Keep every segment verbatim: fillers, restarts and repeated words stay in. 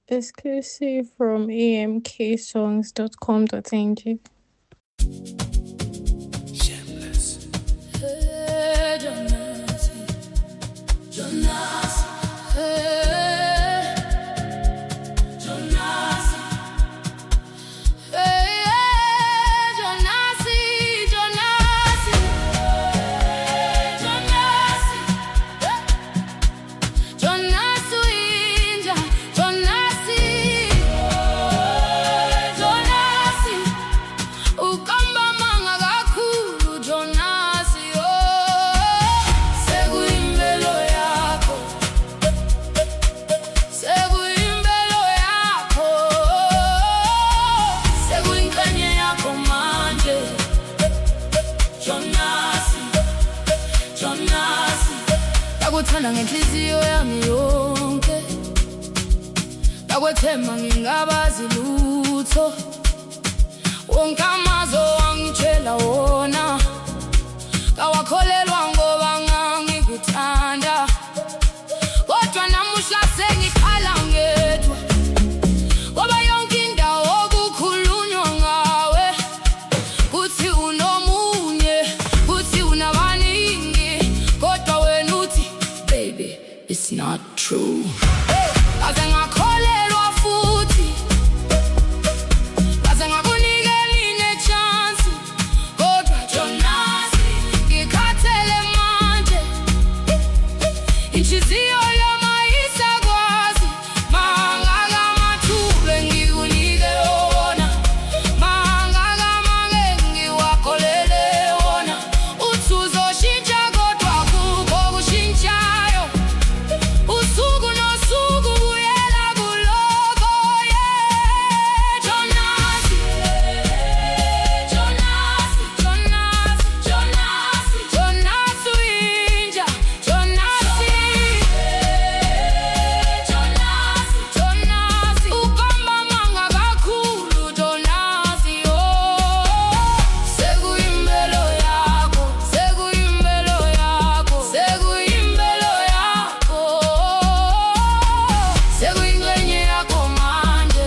Exclusive from a m k songs dot com dot n g. Shameless. Hey, Jonas. Jonas. Hey, Jonas. Hey, Jonas. Jonas. Jonas. Jonas Winja. Jonas. Jonas. Ukamba manga kakhulu Jonas. Sekuyimpilo yakho. Sekuyimpilo yakho. Sekuyingxenye yakho manje. Jonas. Jonas. Ndakuthanda ngenhliziyo yami yonke. Ndakwethemba ngingabazi lutho. Wonke amazwi wangitshela wona kawakholelwa ngoba ngangikuthanda. Kodwa namuhla sengikhala ngedwa ngoba yonke indawo kukhulunywa ngawe. Kuthi unomunye, kuthi unabaningi, kodwa wena uthi baby it's not true. Kaze ngakholelwa futhi, kaze ngakunikela ine-chance, kodwa Jonas ngikhathele manje. Inhliziyo yami ayisakwazi, mangaka amathuba engikunike wona, mangaka amanga engiwakholele wona. Uthi uzoshintsha kodwa akukho okushintshayo. Usuku nosuku buyela kulokho, yeah. Jonas. Jonas. Jonas. Jonas. Jonas Winja. Jonas. Jonas. Jonas. Ukamba manga kakhulu Jonas. Sekuyimpilo yakho. Sekuyimpilo yakho. Sekuyimpilo yakho. Sekuyingxenye yakho manje.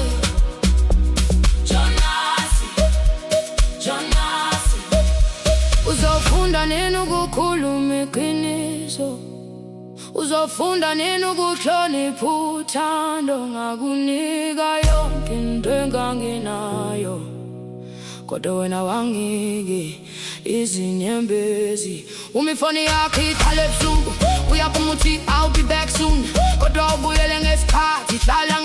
Jonas. Jonas. Uzofunda nini ukukhuluma iqiniso? Uzofunda nini ukuhlonipha uthando? Ngakunika yonke into engangenayo, kodwa wena wangike izinyembezi. Uma ifoni yakho ikhale ebusuku uyaphuma uthi I'll be back soon, kodwa ubuyele ngesikhathi. Hlala